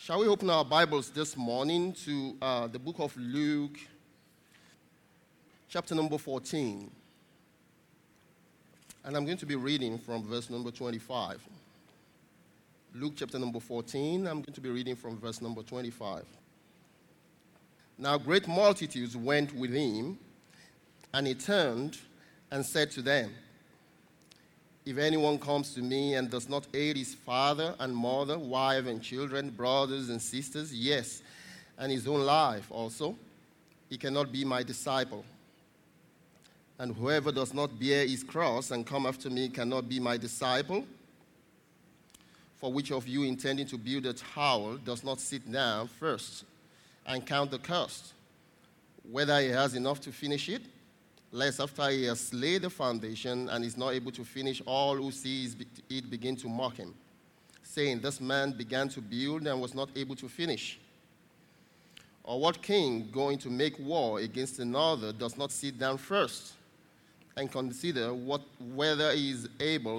Shall we open our Bibles this morning to the book of Luke, chapter number 14. And I'm going to be reading from verse number 25. Luke chapter number 14, I'm going to be reading from verse number 25. Now great multitudes went with him, and he turned and said to them, "If anyone comes to me and does not aid his father and mother, wife and children, brothers and sisters, yes, and his own life also, he cannot be my disciple. And whoever does not bear his cross and come after me cannot be my disciple. For which of you intending to build a tower does not sit down first and count the cost, whether he has enough to finish it? Lest after he has laid the foundation and is not able to finish, all who see it begin to mock him, saying, 'This man began to build and was not able to finish.' Or what king going to make war against another does not sit down first and consider whether he is able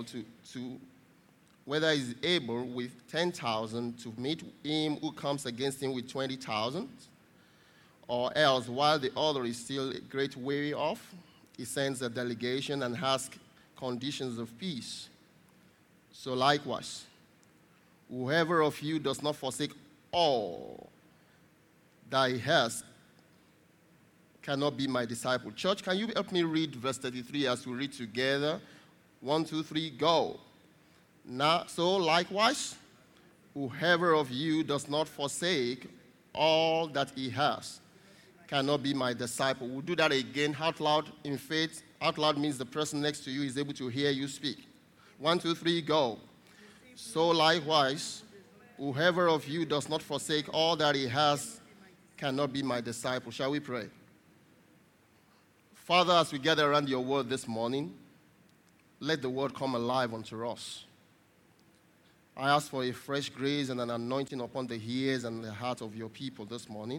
with 10,000 to meet him who comes against him with 20,000? Or else, while the other is still a great way off, he sends a delegation and asks conditions of peace. So likewise, whoever of you does not forsake all that he has cannot be my disciple." Church, can you help me read verse 33 as we read together? 1, 2, 3, go. Now, so likewise, whoever of you does not forsake all that he has cannot be my disciple. We'll do that again out loud in faith. Out loud means the person next to you is able to hear you speak. 1, 2, 3, go. So likewise, whoever of you does not forsake all that he has cannot be my disciple. Shall we pray? Father, as we gather around your word this morning, let the word come alive unto us. I ask for a fresh grace and an anointing upon the ears and the heart of your people this morning.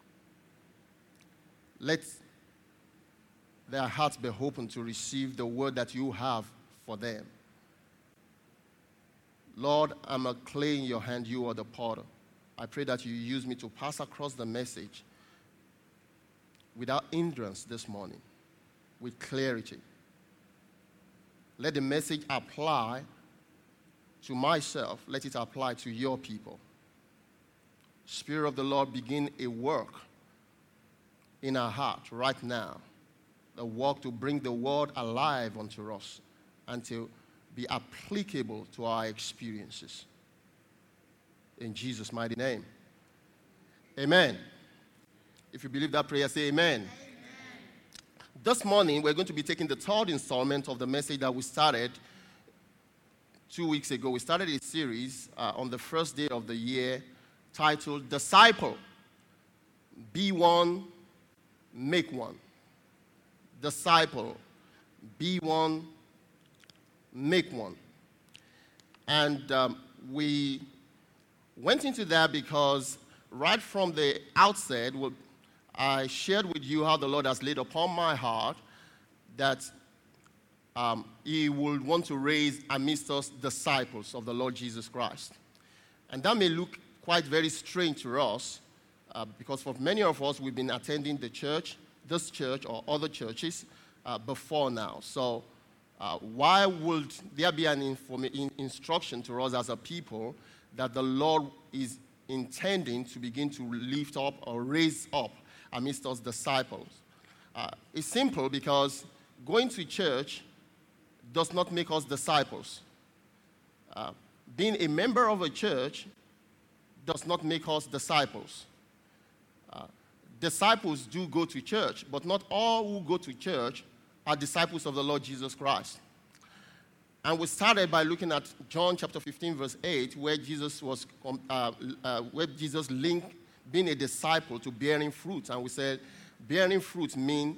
Let their hearts be open to receive the word that you have for them. Lord, I'm a clay in your hand. You are the potter. I pray that you use me to pass across the message without hindrance this morning, with clarity. Let the message apply to myself. Let it apply to your people. Spirit of the Lord, begin a work in our heart right now, a work to bring the word alive unto us and to be applicable to our experiences. In Jesus' mighty name. Amen. If you believe that prayer, say amen. Amen. This morning, we're going to be taking the third installment of the message that we started 2 weeks ago. We started a series on the first day of the year titled Disciple, Be One, Make One. Disciple, be one, make one. And we went into that because right from the outset, I shared with you how the Lord has laid upon my heart that he would want to raise amidst us disciples of the Lord Jesus Christ. And that may look quite very strange to us because for many of us, we've been attending the church, this church or other churches before now. So why would there be an instruction to us as a people that the Lord is intending to begin to lift up or raise up amidst us disciples? It's simple because going to church does not make us disciples. Being a member of a church does not make us disciples. Disciples do go to church, but not all who go to church are disciples of the Lord Jesus Christ. And we started by looking at John chapter 15, verse 8, where Jesus linked being a disciple to bearing fruit. And we said bearing fruit means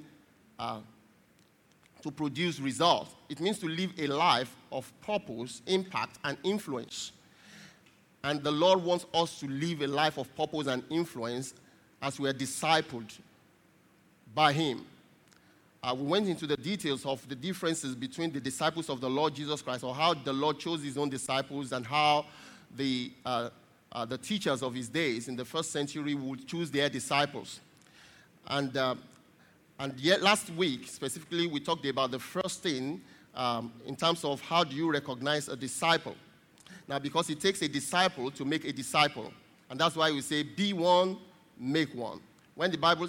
to produce results. It means to live a life of purpose, impact, and influence. And the Lord wants us to live a life of purpose and influence as we are discipled by him. We went into the details of the differences between the disciples of the Lord Jesus Christ, or how the Lord chose his own disciples, and how the the teachers of his days in the first century would choose their disciples. And yet last week, specifically, we talked about the first thing in terms of how do you recognize a disciple. Now, because it takes a disciple to make a disciple. And that's why we say, be one, make one. When the Bible,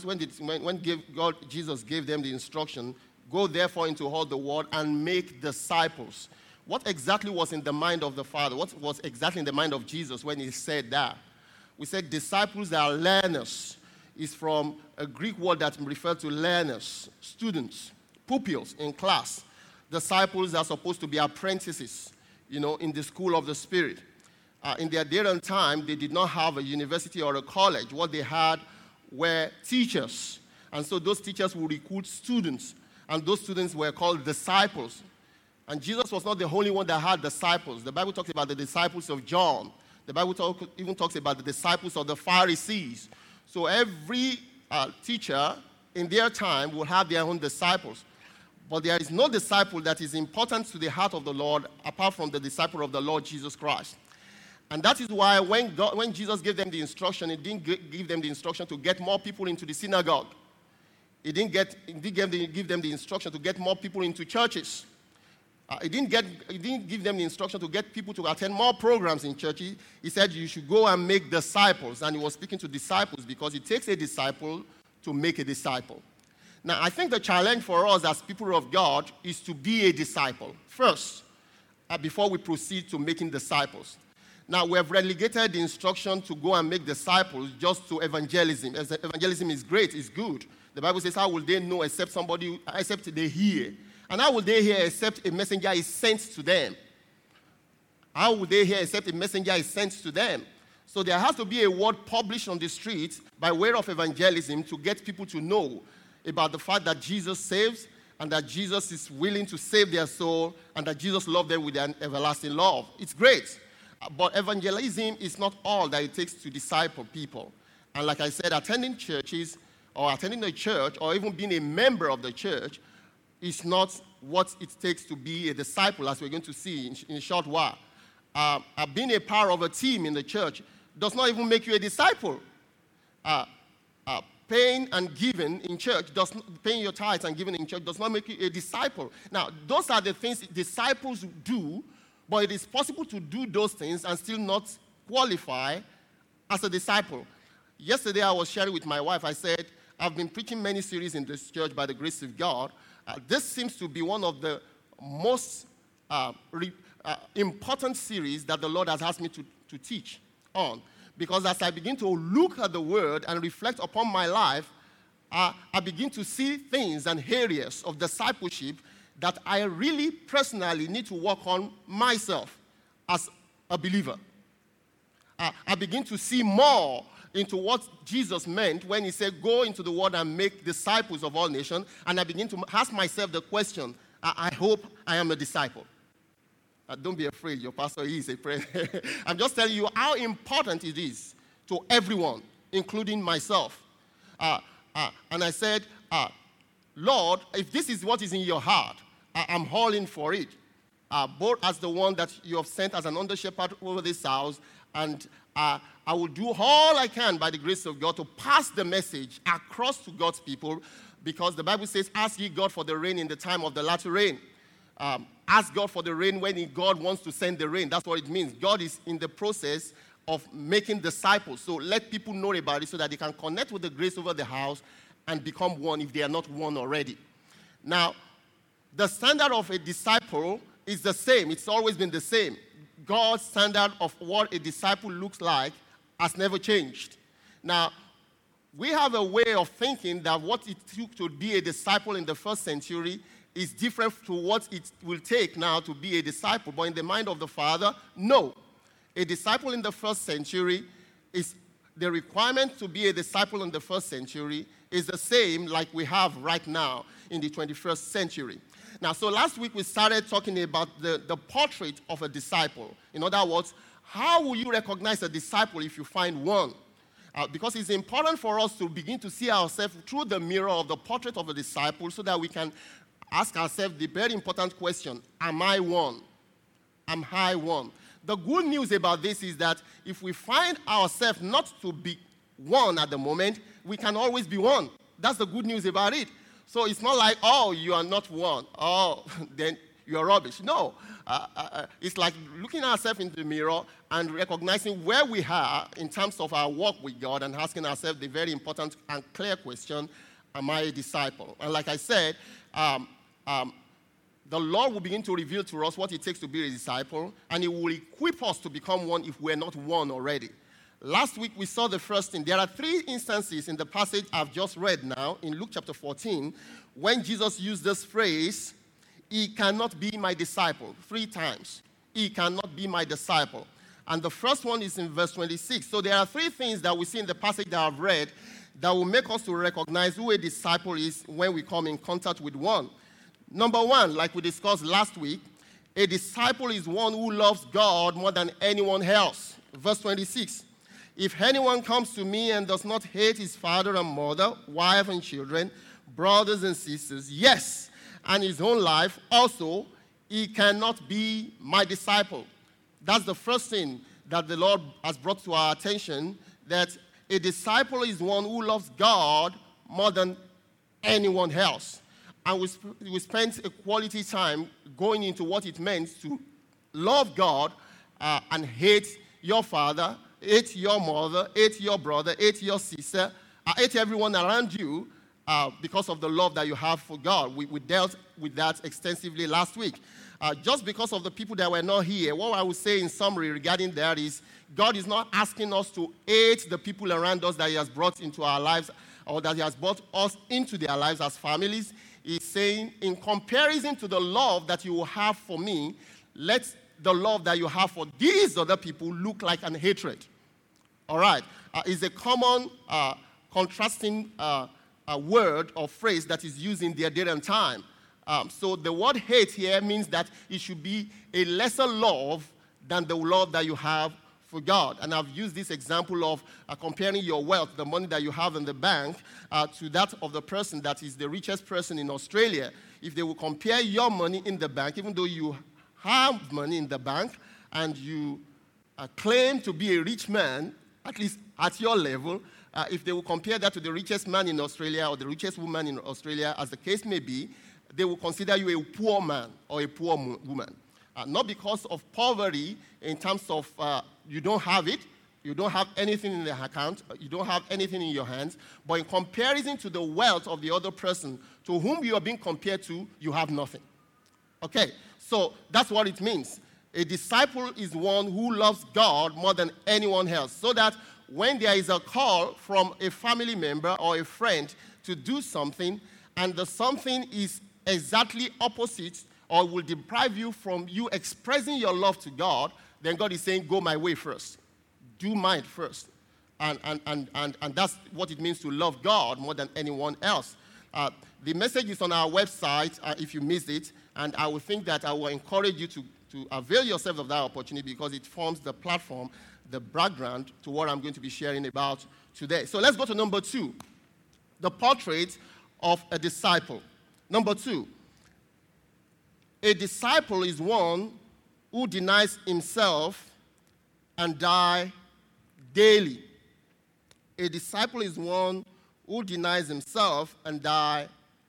Jesus gave them the instruction, go therefore into all the world and make disciples. What exactly was in the mind of the Father? What was exactly in the mind of Jesus when he said that? We said disciples are learners. It's from a Greek word that refers to learners, students, pupils in class. Disciples are supposed to be apprentices, in the school of the Spirit. In their day and time, they did not have a university or a college. What they had were teachers. And so those teachers would recruit students. And those students were called disciples. And Jesus was not the only one that had disciples. The Bible talks about the disciples of John. The Bible even talks about the disciples of the Pharisees. So every teacher in their time will have their own disciples. But there is no disciple that is important to the heart of the Lord apart from the disciple of the Lord Jesus Christ. And that is why when Jesus gave them the instruction, he didn't give them the instruction to get more people into the synagogue. He didn't give them the instruction to get more people into churches. He didn't give them the instruction to get people to attend more programs in churches. He said you should go and make disciples. And he was speaking to disciples because it takes a disciple to make a disciple. Now, I think the challenge for us as people of God is to be a disciple first, before we proceed to making disciples. Now, we have relegated the instruction to go and make disciples just to evangelism. Evangelism is great, it's good. The Bible says, how will they know except they hear? And how will they hear except a messenger is sent to them? How will they hear except a messenger is sent to them? So there has to be a word published on the streets by way of evangelism to get people to know about the fact that Jesus saves and that Jesus is willing to save their soul and that Jesus loved them with an everlasting love. It's great. But evangelism is not all that it takes to disciple people. And like I said, attending churches or attending a church or even being a member of the church is not what it takes to be a disciple, as we're going to see in a short while. Being a part of a team in the church does not even make you a disciple. Paying and giving in church, paying your tithes and giving in church does not make you a disciple. Now, those are the things disciples do, but it is possible to do those things and still not qualify as a disciple. Yesterday, I was sharing with my wife. I said, I've been preaching many series in this church by the grace of God. This seems to be one of the most important series that the Lord has asked me to teach on. Because as I begin to look at the Word and reflect upon my life, I begin to see things and areas of discipleship that I really personally need to work on myself as a believer. I begin to see more into what Jesus meant when he said, go into the world and make disciples of all nations. And I begin to ask myself the question, I hope I am a disciple. Don't be afraid, your pastor is a prayer. I'm just telling you how important it is to everyone, including myself. And I said, Lord, if this is what is in your heart, I'm all in for it. Both as the one that you have sent as an under-shepherd over this house, and I will do all I can by the grace of God to pass the message across to God's people, because the Bible says, ask ye God for the rain in the time of the latter rain. Ask God for the rain when God wants to send the rain. That's what it means. God is in the process of making disciples. So let people know about it so that they can connect with the grace over the house and become one if they are not one already. Now, the standard of a disciple is the same. It's always been the same. God's standard of what a disciple looks like has never changed. Now, we have a way of thinking that what it took to be a disciple in the first century is different to what it will take now to be a disciple. But in the mind of the Father, no. A disciple in the first century is the requirement to be a disciple in the first century is the same like we have right now in the 21st century. Now, so last week we started talking about the portrait of a disciple. In other words, how will you recognize a disciple if you find one? Because it's important for us to begin to see ourselves through the mirror of the portrait of a disciple so that we can ask ourselves the very important question, am I one? Am I one? the good news about this is that if we find ourselves not to be one at the moment, we can always be one. That's the good news about it. So it's not like, oh, you are not one. Oh, then you are rubbish. No. It's like looking at ourselves in the mirror and recognizing where we are in terms of our walk with God and asking ourselves the very important and clear question, am I a disciple? And like I said, the Lord will begin to reveal to us what it takes to be a disciple, and He will equip us to become one if we're not one already. Last week, we saw the first thing. There are 3 instances in the passage I've just read now, in Luke chapter 14, when Jesus used this phrase, "He cannot be my disciple," 3 times. He cannot be my disciple. And the first one is in verse 26. So there are 3 things that we see in the passage that I've read that will make us to recognize who a disciple is when we come in contact with one. Number 1, like we discussed last week, a disciple is one who loves God more than anyone else. Verse 26. If anyone comes to me and does not hate his father and mother, wife and children, brothers and sisters, yes, and his own life also, he cannot be my disciple. That's the first thing that the Lord has brought to our attention, that a disciple is one who loves God more than anyone else. And we spent a quality time going into what it meant to love God and hate your father, hate your mother, hate your brother, hate your sister, hate everyone around you because of the love that you have for God. We dealt with that extensively last week. Just because of the people that were not here, what I would say in summary regarding that is God is not asking us to hate the people around us that He has brought into our lives or that He has brought us into their lives as families. He's saying, in comparison to the love that you will have for me, let the love that you have for these other people look like an hatred. All right. It's a common contrasting word or phrase that is used in their day and time. So the word hate here means that it should be a lesser love than the love that you have for God. And I've used this example of comparing your wealth, the money that you have in the bank, to that of the person that is the richest person in Australia. If they will compare your money in the bank, even though you have money in the bank and you claim to be a rich man, at least at your level, if they will compare that to the richest man in Australia or the richest woman in Australia, as the case may be, they will consider you a poor man or a poor woman. Not because of poverty in terms of you don't have it, you don't have anything in the account, you don't have anything in your hands, but in comparison to the wealth of the other person to whom you are being compared to, you have nothing. Okay, so that's what it means. A disciple is one who loves God more than anyone else, so that when there is a call from a family member or a friend to do something, and the something is exactly opposite or will deprive you from you expressing your love to God, then God is saying, go my way first. Do mine first. And that's what it means to love God more than anyone else. The message is on our website if you missed it, and I would think that I will encourage you to avail yourself of that opportunity because it forms the platform, the background to what I'm going to be sharing about today. So let's go to number 2, the portrait of a disciple. Number 2, a disciple is one who denies himself and dies daily. A disciple is one who denies himself and dies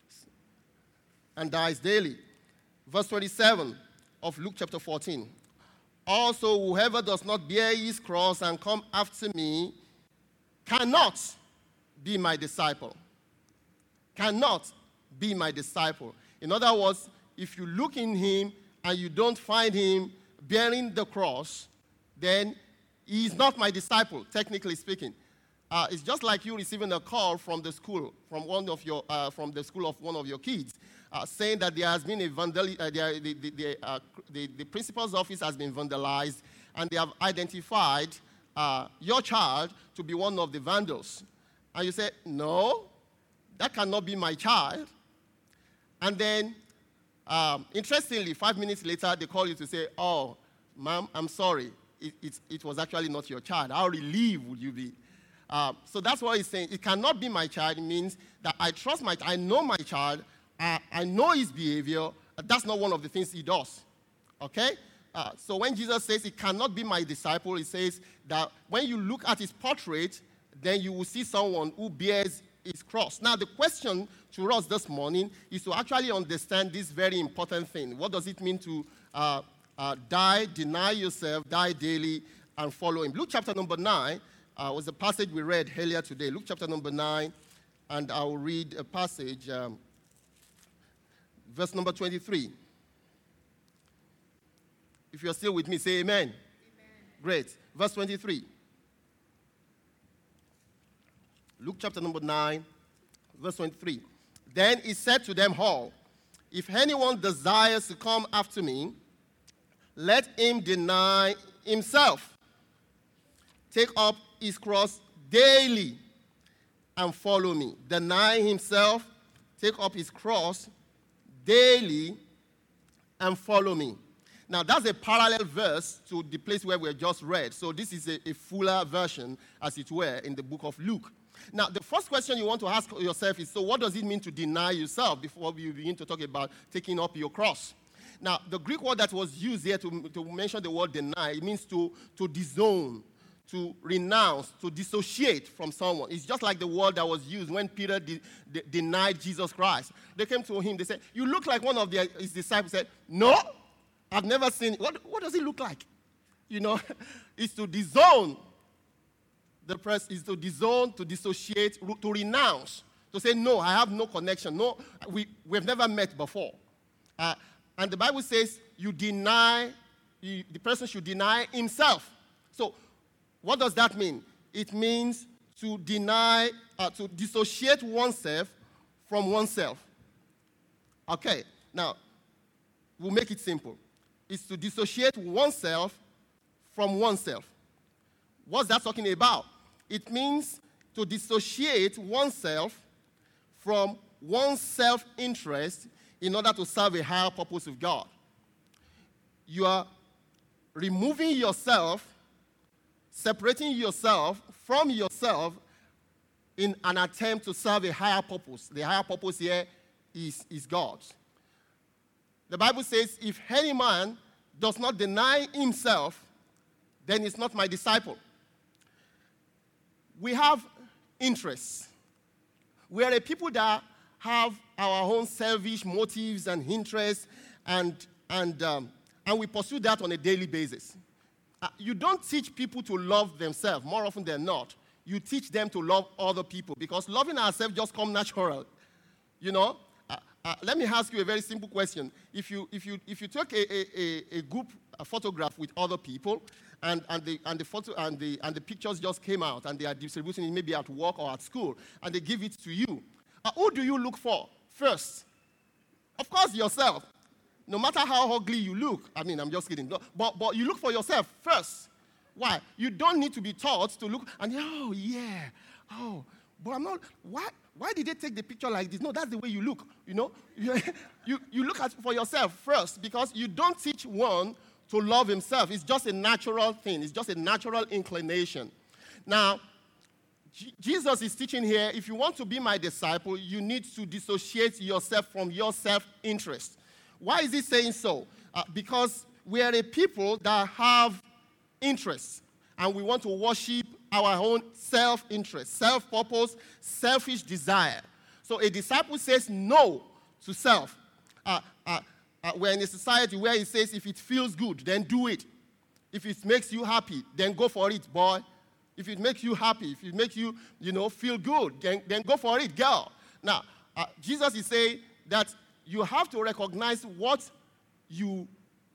daily. Verse 27 of Luke chapter 14. Also, whoever does not bear his cross and come after me cannot be my disciple. Cannot be my disciple. In other words, if you look in him and you don't find him bearing the cross, then he is not my disciple, technically speaking. It's just like you receiving a call from the school, from the school of one of your kids, saying that there has been a the principal's office has been vandalized, and they have identified your child to be one of the vandals. And you say, no, that cannot be my child. And then, interestingly, 5 minutes later, they call you to say, oh, ma'am, I'm sorry. It was actually not your child. How relieved would you be? So that's what he's saying. It cannot be my child. It means that I know my child. I know his behavior. That's not one of the things he does. Okay? So when Jesus says he cannot be my disciple, he says that when you look at his portrait, then you will see someone who bears his cross. Now, the question to us this morning is to actually understand this very important thing. What does it mean to die, deny yourself, die daily, and follow him? Luke chapter number 9 was the passage we read earlier today. Luke chapter number 9, and I will read a passage, verse number 23. If you're still with me, say amen. Amen. Great. Verse 23. Luke chapter number 9, verse 23. Then he said to them all, if anyone desires to come after me, let him deny himself, take up his cross daily, and follow me. Deny himself, take up his cross daily, and follow me. Now, that's a parallel verse to the place where we just read. So this is a fuller version, as it were, in the book of Luke. Now, the first question you want to ask yourself is, so what does it mean to deny yourself before we begin to talk about taking up your cross? Now, the Greek word that was used here to mention the word deny, it means to disown, to renounce, to dissociate from someone. It's just like the word that was used when Peter denied Jesus Christ. They came to him, they said, you look like one of his disciples. Said, no, I've never seen it. What does it look like? You know, it's to disown. The press is to disown, to dissociate, to renounce, to say, no, I have no connection. No, we've never met before. And the Bible says the person should deny himself. So what does that mean? It means to deny, to dissociate oneself from oneself. Okay, now, we'll make it simple. It's to dissociate oneself from oneself. What's that talking about? It means to dissociate oneself from one's self-interest in order to serve a higher purpose of God. You are removing yourself, separating yourself from yourself in an attempt to serve a higher purpose. The higher purpose here is God's. The Bible says, if any man does not deny himself, then he's not my disciple. We have interests. We are a people that have our own selfish motives and interests, and we pursue that on a daily basis. You don't teach people to love themselves more often than not. You teach them to love other people, because loving ourselves just comes natural. You know, let me ask you a very simple question. If you took a group photograph with other people, and the photo and the pictures just came out, and they are distributing it maybe at work or at school, and they give it to you, who do you look for first? Of course, yourself. No matter how ugly you look. I mean, I'm just kidding. But you look for yourself first. Why? You don't need to be taught to look and, oh, yeah. Oh, but I'm not. Why did they take the picture like this? No, that's the way you look. You know, you look at for yourself first, because you don't teach one to love himself. It's just a natural thing. It's just a natural inclination. Now, Jesus is teaching here, if you want to be my disciple, you need to dissociate yourself from your self-interest. Why is he saying so? Because we are a people that have interests, and we want to worship our own self-interest, self-purpose, selfish desire. So a disciple says no to self. We're in a society where it says if it feels good, then do it. If it makes you happy, then go for it, boy. If it makes you happy, if it makes you, feel good, then go for it, girl. Now, Jesus is saying that you have to recognize who you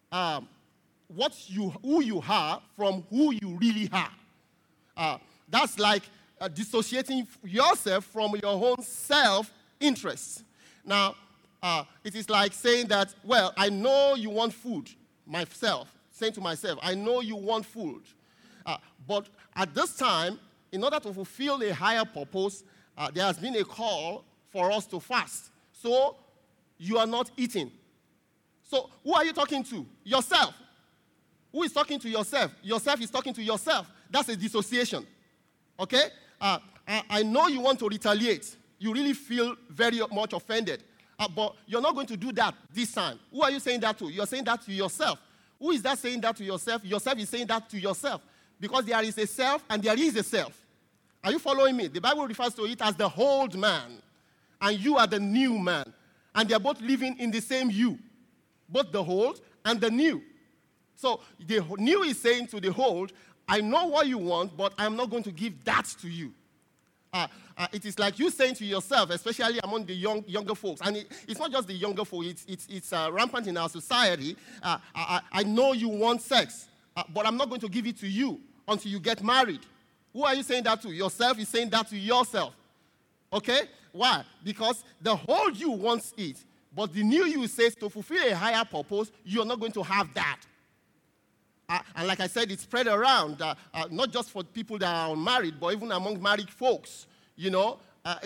are from who you really are. That's like dissociating yourself from your own self-interest. Now, it is like saying that, well, I know you want food, saying to myself, I know you want food. But at this time, in order to fulfill a higher purpose, there has been a call for us to fast. So, you are not eating. So, who are you talking to? Yourself. Who is talking to yourself? Yourself is talking to yourself. That's a dissociation. Okay? I know you want to retaliate. You really feel very much offended. But you're not going to do that this time. Who are you saying that to? You're saying that to yourself. Who is that saying that to yourself? Yourself is saying that to yourself. Because there is a self and there is a self. Are you following me? The Bible refers to it as the old man. And you are the new man. And they are both living in the same you. Both the old and the new. So the new is saying to the old, I know what you want, but I'm not going to give that to you. It is like you saying to yourself, especially among the younger folks, and it's not just the younger folks, it's rampant in our society. I know you want sex, but I'm not going to give it to you until you get married. Who are you saying that to? Yourself is saying that to yourself. Okay? Why? Because the old you wants it, but the new you says to fulfill a higher purpose, you're not going to have that. And like I said, it's spread around, not just for people that are unmarried, but even among married folks. You know,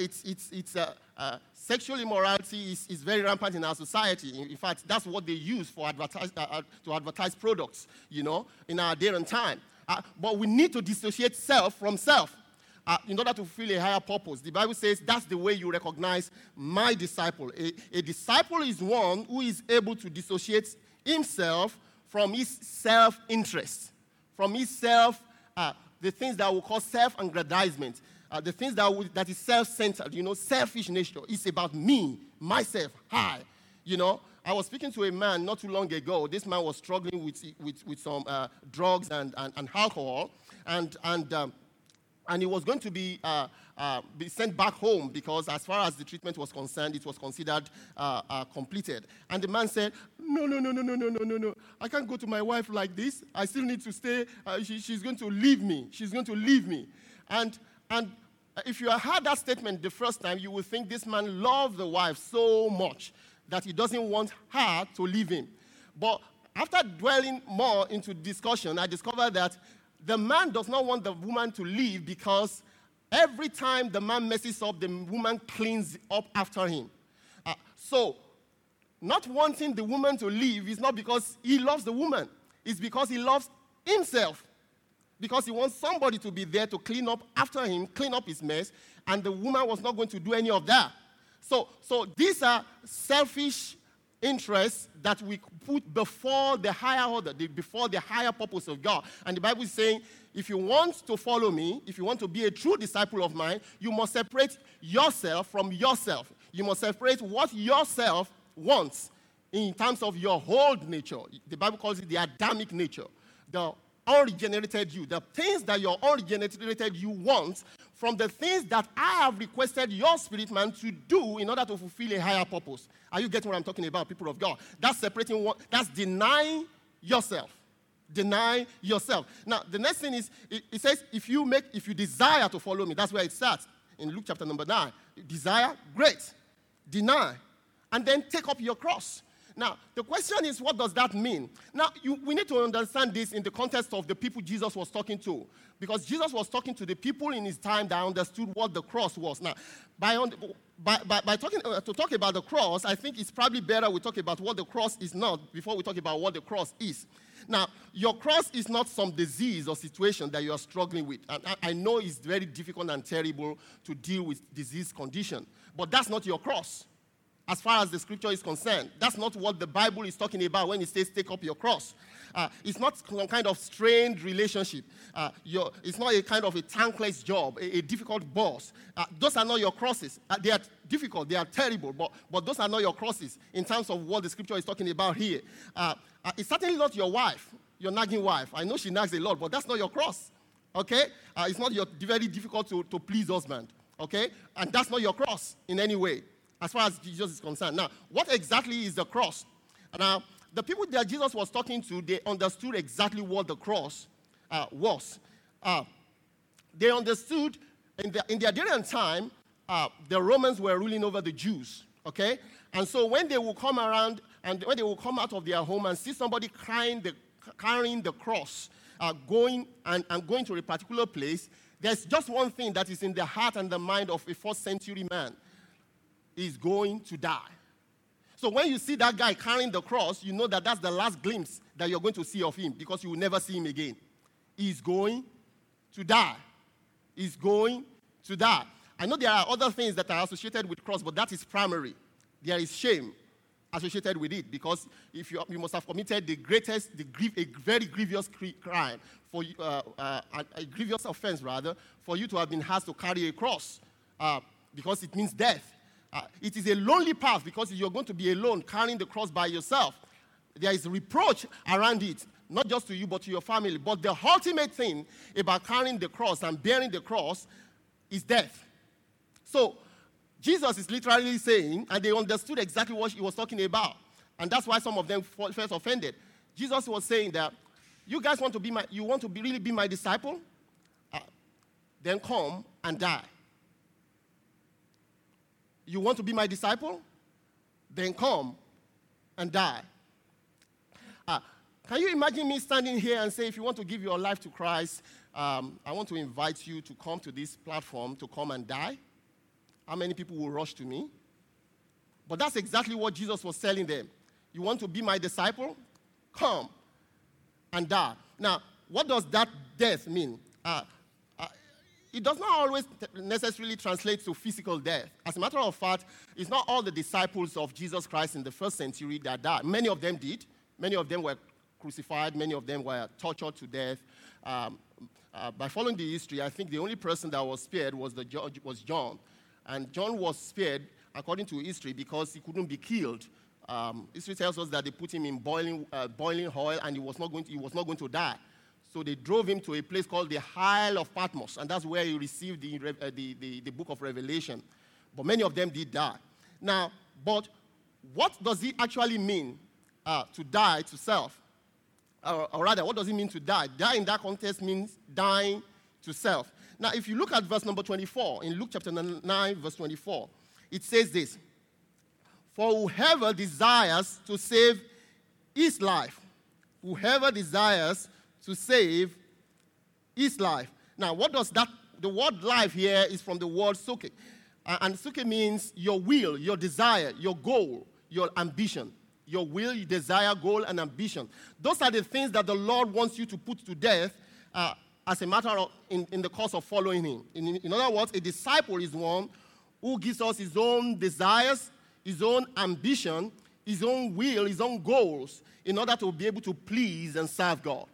sexual immorality is very rampant in our society. In fact, that's what they use for to advertise products, you know, in our day and time. But we need to dissociate self from self in order to fulfill a higher purpose. The Bible says that's the way you recognize my disciple. A disciple is one who is able to dissociate himself from his self-interest, from his the things that we call self-aggrandizement, the things that is self-centered, you know, selfish nature. It's about me, myself, I. You know, I was speaking to a man not too long ago. This man was struggling with some drugs and alcohol, and he was going to be sent back home because as far as the treatment was concerned, it was considered completed. And the man said, no. I can't go to my wife like this. I still need to stay. She's going to leave me. She's going to leave me. And if you heard that statement the first time, you would think this man loved the wife so much that he doesn't want her to leave him. But after dwelling more into discussion, I discovered that the man does not want the woman to leave because every time the man messes up, the woman cleans up after him. So, not wanting the woman to leave is not because he loves the woman. It's because he loves himself. Because he wants somebody to be there to clean up after him, clean up his mess, and the woman was not going to do any of that. So these are selfish interests that we put before the higher order, before the higher purpose of God. And the Bible is saying, if you want to follow me, if you want to be a true disciple of mine, you must separate yourself from yourself. You must separate what yourself wants in terms of your old nature. The Bible calls it the Adamic nature, the unregenerated you, the things that your unregenerated you wants from the things that I have requested your spirit man to do in order to fulfill a higher purpose. Are you getting what I'm talking about, people of God? That's separating one, that's denying yourself. Deny yourself. Now, the next thing is, it says, if you desire to follow me, that's where it starts in Luke chapter number 9. Desire, great. Deny. And then take up your cross. Now, the question is, what does that mean? Now, we need to understand this in the context of the people Jesus was talking to. Because Jesus was talking to the people in his time that understood what the cross was. Now, to talk about the cross, I think it's probably better we talk about what the cross is not before we talk about what the cross is. Now, your cross is not some disease or situation that you are struggling with. And I know it's very difficult and terrible to deal with disease condition, but that's not your cross. As far as the scripture is concerned, that's not what the Bible is talking about when it says take up your cross. It's not some kind of strained relationship. It's not a kind of a thankless job, a difficult boss. Those are not your crosses. They are difficult, they are terrible, but those are not your crosses in terms of what the scripture is talking about here. It's certainly not your wife, your nagging wife. I know she nags a lot, but that's not your cross. Okay? It's not very difficult to please husband. Okay? And that's not your cross in any way, as far as Jesus is concerned. Now, what exactly is the cross? Now, the people that Jesus was talking to, they understood exactly what the cross was. They understood in their day and time, the Romans were ruling over the Jews, okay? And so when they will come around and when they will come out of their home and see somebody carrying the cross, going to a particular place, there's just one thing that is in the heart and the mind of a first century man. Is going to die. So when you see that guy carrying the cross, you know that that's the last glimpse that you're going to see of him because you will never see him again. He's going to die. He's going to die. I know there are other things that are associated with cross, but that is primary. There is shame. associated with it, because if you must have committed a very grievous crime, for a grievous offense rather, for you to have been asked to carry a cross, because it means death. It is a lonely path because you're going to be alone carrying the cross by yourself. There is reproach around it, not just to you but to your family. But the ultimate thing about carrying the cross and bearing the cross is death. So Jesus is literally saying, and they understood exactly what he was talking about, and that's why some of them felt offended. Jesus was saying that you guys want to really be my disciple? Then come and die. You want to be my disciple? Then come and die. Can you imagine me standing here and say, if you want to give your life to Christ, I want to invite you to come to this platform to come and die? How many people will rush to me? But that's exactly what Jesus was telling them. You want to be my disciple? Come and die. Now, what does that death mean? It does not always necessarily translate to physical death. As a matter of fact, it's not all the disciples of Jesus Christ in the first century that died. Many of them did. Many of them were crucified. Many of them were tortured to death. By following the history, I think the only person that was spared was John. And John was spared, according to history, because he couldn't be killed. History tells us that they put him in boiling oil, and he was not going to die. So they drove him to a place called the Isle of Patmos, and that's where he received the book of Revelation. But many of them did die. Now, but what does it actually mean to die to self? Or rather, what does it mean to die? Die in that context means dying to self. Now, if you look at verse number 24, in Luke chapter 9, verse 24, it says this: "For whoever desires to save his life, whoever desires to save his life." Now, what does that, the word life here is from the word suke. And suke means your will, your desire, your goal, your ambition. Your will, your desire, goal, and ambition. Those are the things that the Lord wants you to put to death as a matter of, in the course of following him. In other words, a disciple is one who gives us his own desires, his own ambition, his own will, his own goals, in order to be able to please and serve God.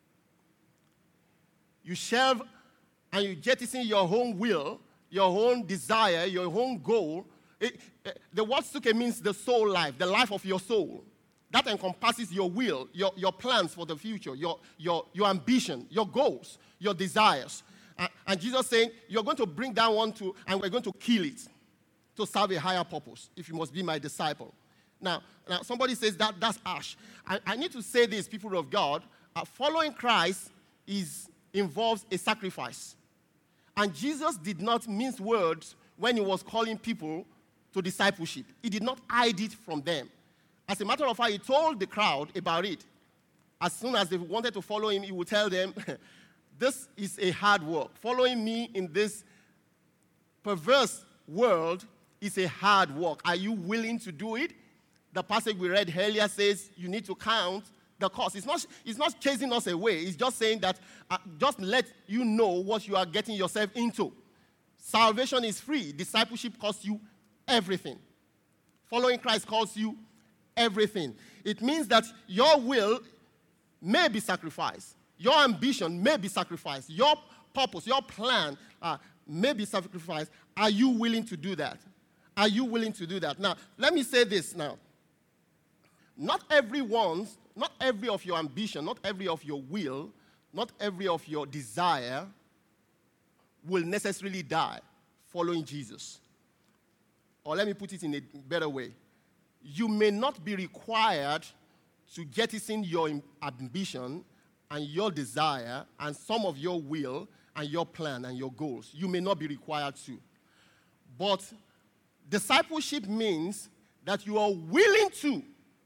You shelve and you jettison your own will, your own desire, your own goal. The word suke means the soul life, the life of your soul. That encompasses your will, your plans for the future, your ambition, your goals, your desires. And Jesus saying, you're going to bring that one to, and we're going to kill it to serve a higher purpose, if you must be my disciple. Now somebody says that's harsh. I need to say this, people of God. Following Christ involves a sacrifice. And Jesus did not mince words when he was calling people to discipleship. He did not hide it from them. As a matter of fact, he told the crowd about it. As soon as they wanted to follow him, he would tell them, this is a hard work. Following me in this perverse world is a hard work. Are you willing to do it? The passage we read earlier says you need to count the cost. It's not chasing us away. It's just saying that just let you know what you are getting yourself into. Salvation is free. Discipleship costs you everything. Following Christ costs you everything. It means that your will may be sacrificed. Your ambition may be sacrificed. Your purpose, your plan may be sacrificed. Are you willing to do that? Are you willing to do that? Now, let me say this now. Not every of your ambition, not every of your will, not every of your desire will necessarily die following Jesus. Or let me put it in a better way. You may not be required to jettison your ambition and your desire and some of your will and your plan and your goals. You may not be required to. But discipleship means that you are willing to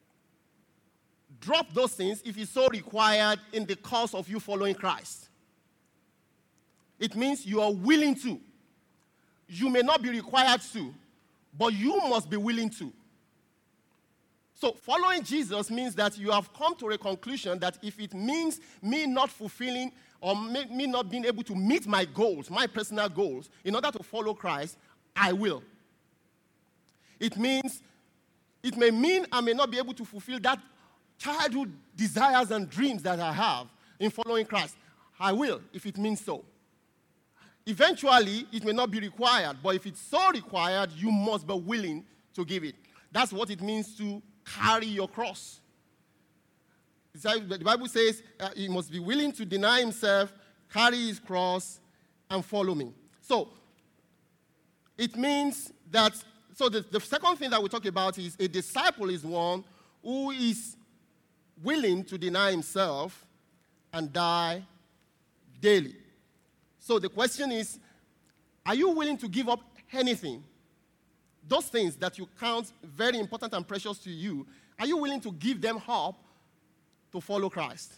drop those things if it's so required in the course of you following Christ. It means you are willing to. You may not be required to, but you must be willing to. So following Jesus means that you have come to a conclusion that if it means me not fulfilling or me not being able to meet my goals, my personal goals, in order to follow Christ, I will. It means It may mean I may not be able to fulfill that childhood desires and dreams that I have in following Christ. I will, if it means so. Eventually, it may not be required, but if it's so required, you must be willing to give it. That's what it means to carry your cross. The Bible says he must be willing to deny himself, carry his cross, and follow me. So, it means that, so the second thing that we talk about is a disciple is one who is willing to deny himself and die daily. So the question is, are you willing to give up anything? Those things that you count very important and precious to you, are you willing to give them up to follow Christ?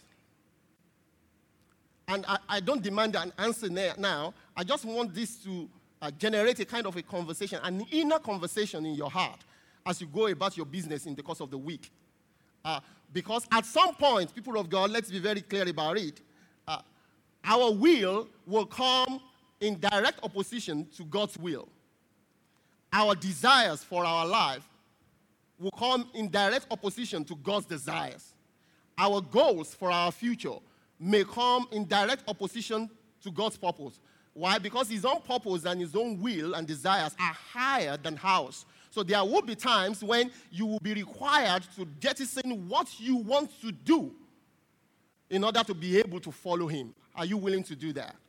And I don't demand an answer now. I just want this to generate a kind of a conversation, an inner conversation in your heart as you go about your business in the course of the week. Because at some point, people of God, let's be very clear about it, our will come in direct opposition to God's will. Our desires for our life will come in direct opposition to God's desires. Our goals for our future may come in direct opposition to God's purpose. Why? Because his own purpose and his own will and desires are higher than ours. So there will be times when you will be required to jettison what you want to do in order to be able to follow him. Are you willing to do that?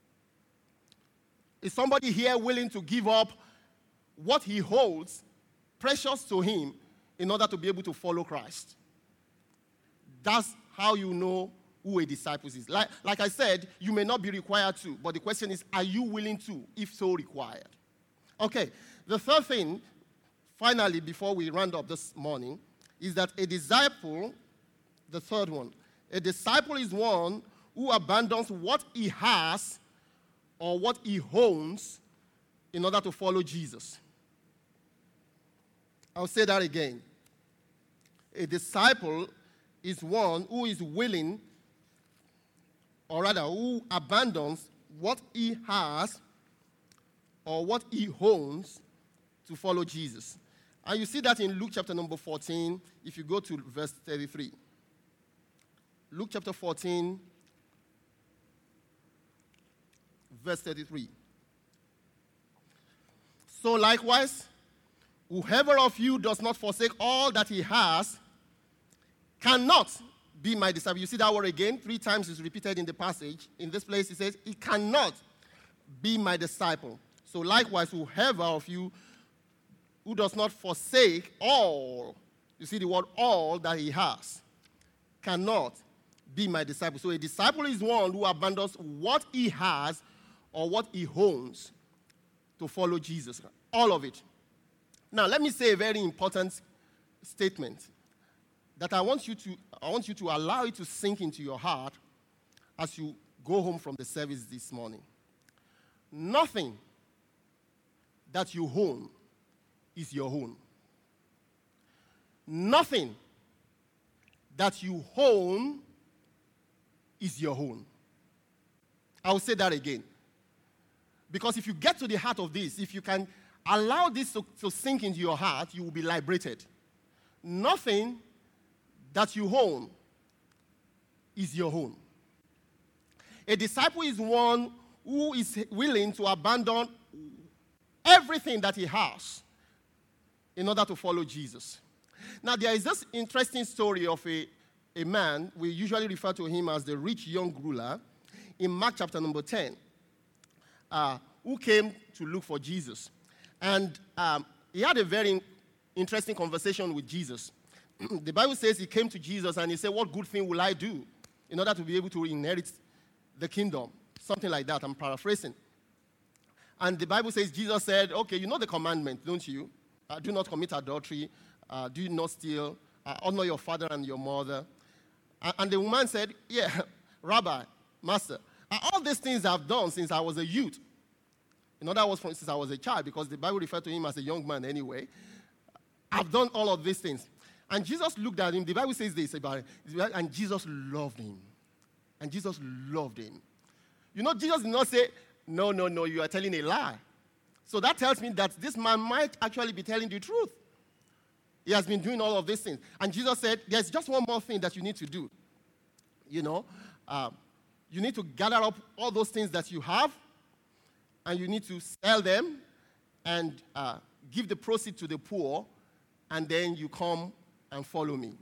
Is somebody here willing to give up what he holds precious to him in order to be able to follow Christ? That's how you know who a disciple is. Like I said, you may not be required to, but the question is, are you willing to, if so required? Okay, the third thing, finally, before we round up this morning, is that a disciple, the third one, a disciple is one who abandons what he has or what he owns in order to follow Jesus. I'll say that again. A disciple is one who is willing, or rather, who abandons what he has or what he owns to follow Jesus. And you see that in Luke chapter number 14, if you go to verse 33. Luke chapter 14, verse 33. So likewise, whoever of you does not forsake all that he has cannot be my disciple. You see that word again? 3 times is repeated in the passage. In this place, it says, he cannot be my disciple. So likewise, whoever of you who does not forsake all, you see the word all that he has, cannot be my disciple. So a disciple is one who abandons what he has or what he owns to follow Jesus. All of it. Now, let me say a very important statement that I want you to allow it to sink into your heart as you go home from the service this morning. Nothing that you own is your own. Nothing that you own is your own. I'll say that again. Because if you get to the heart of this, if you can allow this to sink into your heart, you will be liberated. Nothing that you own is your own. A disciple is one who is willing to abandon everything that he has in order to follow Jesus. Now, there is this interesting story of a man, we usually refer to him as the rich young ruler, in Mark chapter number 10, who came to look for Jesus. And he had a very interesting conversation with Jesus. The Bible says he came to Jesus and he said, what good thing will I do in order to be able to inherit the kingdom? Something like that, I'm paraphrasing. And the Bible says Jesus said, okay, you know the commandment, don't you? Do not commit adultery, do not steal, honor your father and your mother. And the woman said, yeah, Rabbi, Master, all these things I've done since I was a youth. In other words, since I was a child, because the Bible referred to him as a young man anyway. I've done all of these things. And Jesus looked at him. The Bible says this about it. And Jesus loved him. And Jesus loved him. You know, Jesus did not say, no, you are telling a lie. So that tells me that this man might actually be telling the truth. He has been doing all of these things. And Jesus said, there's just one more thing that you need to do. You need to gather up all those things that you have, and you need to sell them and give the proceeds to the poor, and then you come and follow me.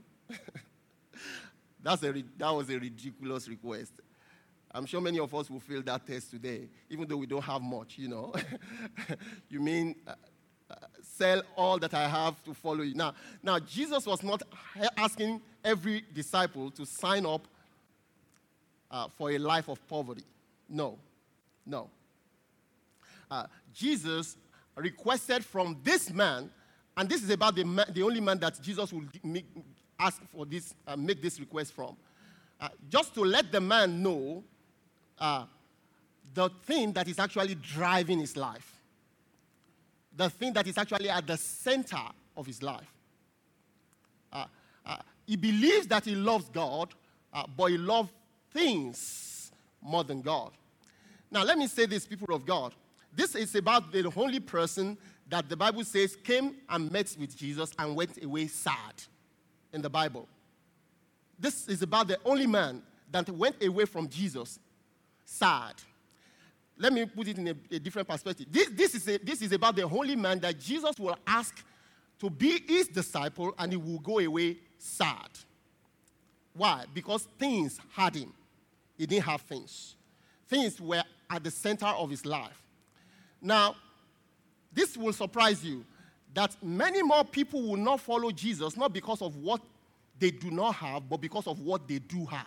That was a ridiculous request. I'm sure many of us will fail that test today, even though we don't have much, You mean sell all that I have to follow you. Now, Jesus was not asking every disciple to sign up for a life of poverty. No. Jesus requested from this man, and this is about the only man that Jesus will ask for this, make this request from, just to let the man know the thing that is actually driving his life, the thing that is actually at the center of his life. He believes that he loves God, but he loves things more than God. Now, let me say this, people of God. This is about the only person that the Bible says came and met with Jesus and went away sad in the Bible. This is about the only man that went away from Jesus sad. Let me put it in a different perspective. This is about the only man that Jesus will ask to be his disciple, and he will go away sad. Why? Because things had him. He didn't have things. Things were at the center of his life. Now, this will surprise you, that many more people will not follow Jesus, not because of what they do not have, but because of what they do have.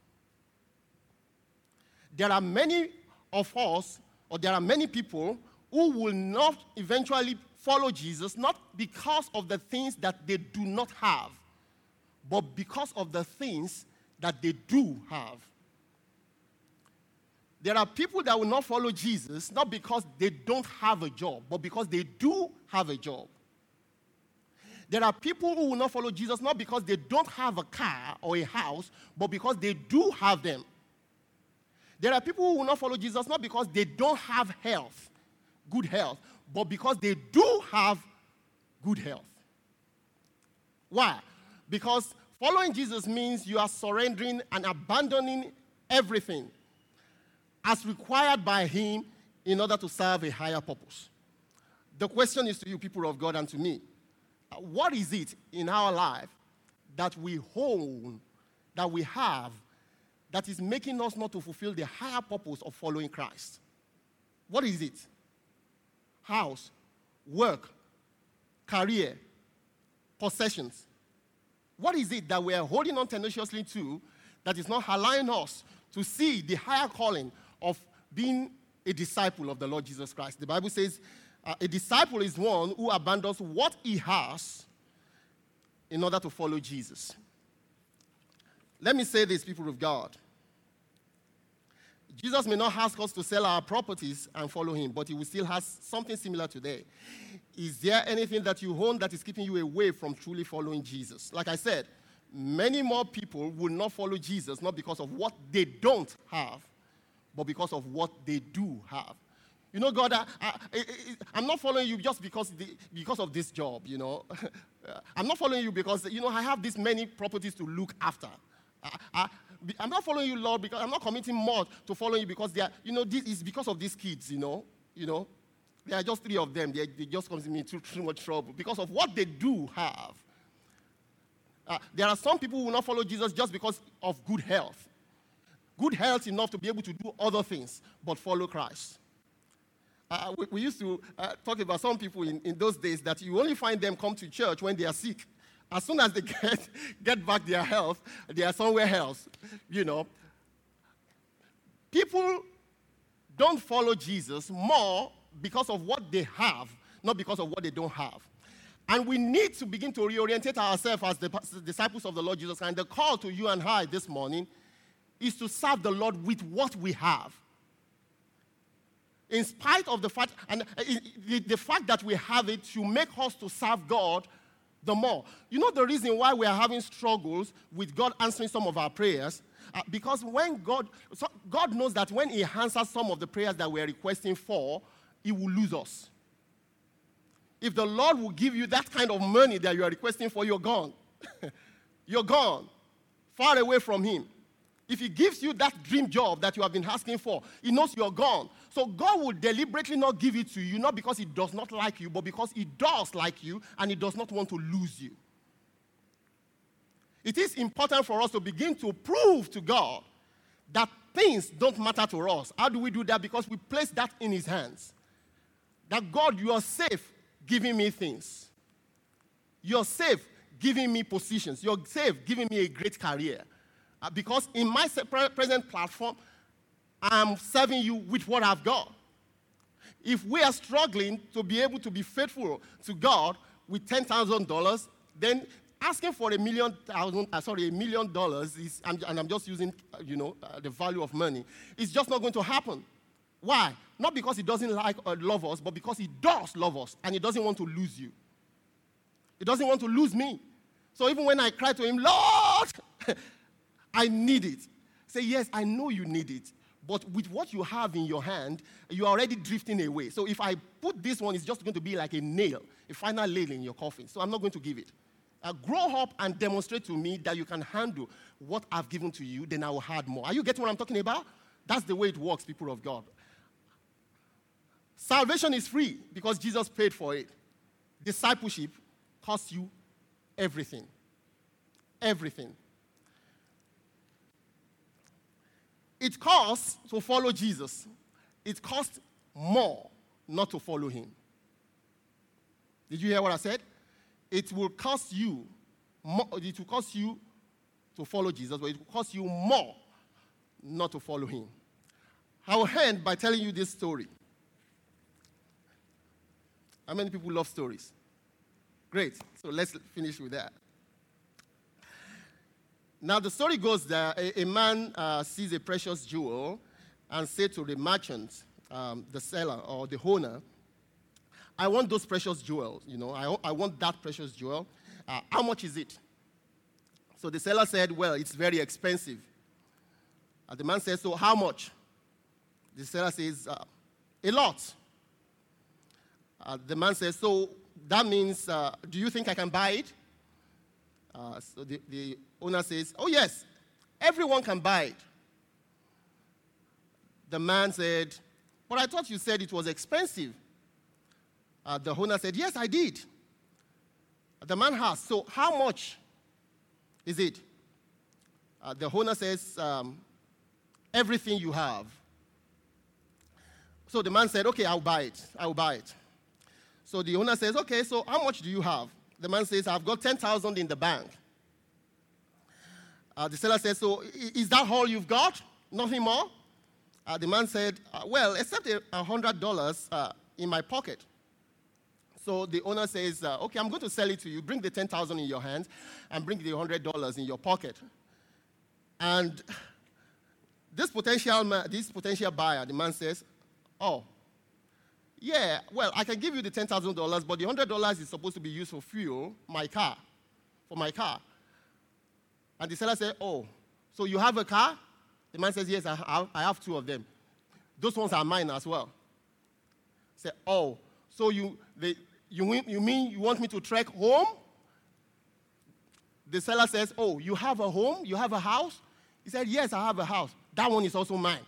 There are many of us, or there are many people who will not eventually follow Jesus, not because of the things that they do not have, but because of the things that they do have. There are people that will not follow Jesus, not because they don't have a job, but because they do have a job. There are people who will not follow Jesus, not because they don't have a car or a house, but because they do have them. There are people who will not follow Jesus, not because they don't have health, good health, but because they do have good health. Why? Because following Jesus means you are surrendering and abandoning everything as required by him in order to serve a higher purpose. The question is to you, people of God, and to me, what is it in our life that we own, that we have, that is making us not to fulfill the higher purpose of following Christ? What is it? House, work, career, possessions. What is it that we are holding on tenaciously to that is not allowing us to see the higher calling of being a disciple of the Lord Jesus Christ? The Bible says a disciple is one who abandons what he has in order to follow Jesus. Let me say this, people of God. Jesus may not ask us to sell our properties and follow him, but he will still have something similar today. Is there anything that you own that is keeping you away from truly following Jesus? Like I said, many more people will not follow Jesus, not because of what they don't have, but because of what they do have. You know, God, I'm not following you just because of this job, you know. I'm not following you because, I have this many properties to look after. I'm not following you, Lord, because I'm not committing more to following you because this is because of these kids, you know. There are just 3 of them. They just come to me too much trouble because of what they do have. There are some people who will not follow Jesus just because of good health. Good health enough to be able to do other things, but follow Christ. We used to talk about some people in those days that you only find them come to church when they are sick. As soon as they get back their health, they are somewhere else, People don't follow Jesus more because of what they have, not because of what they don't have. And we need to begin to reorientate ourselves as the disciples of the Lord Jesus. And the call to you and I this morning is to serve the Lord with what we have. In spite of the fact, and the fact that we have it should make us to serve God the more. You know the reason why we are having struggles with God answering some of our prayers? Because when God knows that when he answers some of the prayers that we are requesting for, he will lose us. If the Lord will give you that kind of money that you are requesting for, you're gone. You're gone. Far away from him. If he gives you that dream job that you have been asking for, he knows you're gone. So God will deliberately not give it to you, not because he does not like you, but because he does like you and he does not want to lose you. It is important for us to begin to prove to God that things don't matter to us. How do we do that? Because we place that in his hands. That God, you are safe giving me things. You're safe giving me positions. You're safe giving me a great career. Because in my present platform, I'm serving you with what I've got. If we are struggling to be able to be faithful to God with $10,000, then asking for $1 million is, and I'm just using, the value of money, it's just not going to happen. Why? Not because he doesn't like or love us, but because he does love us, and he doesn't want to lose you. He doesn't want to lose me. So even when I cry to him, Lord, I need it. Say, yes, I know you need it. But with what you have in your hand, you are already drifting away. So if I put this one, it's just going to be like a nail, a final nail in your coffin. So I'm not going to give it. Grow up and demonstrate to me that you can handle what I've given to you, then I will add more. Are you getting what I'm talking about? That's the way it works, people of God. Salvation is free because Jesus paid for it. Discipleship costs you everything. Everything. It costs to follow Jesus. It costs more not to follow him. Did you hear what I said? It will cost you more, it will cost you to follow Jesus, but it will cost you more not to follow him. I will end by telling you this story. How many people love stories? Great. So let's finish with that. Now, the story goes that a man sees a precious jewel and says to the merchant, the seller or the owner, I want those precious jewels. I want that precious jewel. How much is it? So the seller said, well, it's very expensive. The man says, so how much? The seller says, a lot. The man says, so that means, do you think I can buy it? So the owner says, oh, yes, everyone can buy it. The man said, but I thought you said it was expensive. The owner said, yes, I did. The man asked, so how much is it? The owner says, everything you have. So the man said, okay, I'll buy it. I'll buy it. So the owner says, okay, so how much do you have? The man says, I've got 10,000 in the bank. The seller says, so is that all you've got? Nothing more? The man said, well, except $100 in my pocket. So the owner says, okay, I'm going to sell it to you. Bring the 10,000 in your hand and bring the $100 in your pocket. And this potential buyer, the man says, oh, yeah, well, I can give you the $10,000, but the $100 is supposed to be used for fuel, for my car. And the seller said, oh, so you have a car? The man says, yes, I have two of them. Those ones are mine as well. Say, oh, so you mean you want me to trek home? The seller says, oh, you have a home? You have a house? He said, yes, I have a house. That one is also mine.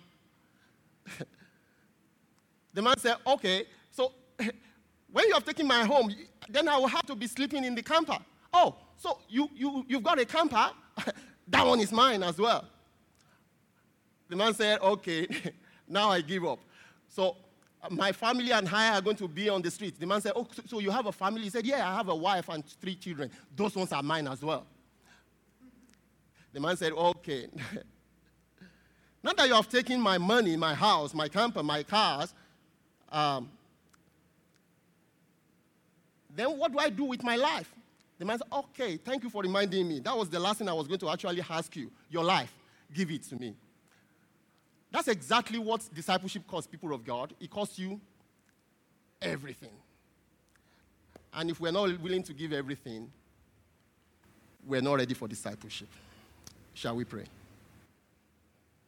The man said, okay, so when you have taken my home, then I will have to be sleeping in the camper. Oh, so you've got a camper? That one is mine as well. The man said, okay, now I give up. So my family and I are going to be on the street. The man said, oh, so you have a family? He said, yeah, I have a wife and 3 children. Those ones are mine as well. The man said, okay. Now that you have taken my money, my house, my camper, my cars, then what do I do with my life? The man said, okay, thank you for reminding me. That was the last thing I was going to actually ask you. Your life, give it to me. That's exactly what discipleship costs people of God. It costs you everything. And if we're not willing to give everything, we're not ready for discipleship. Shall we pray?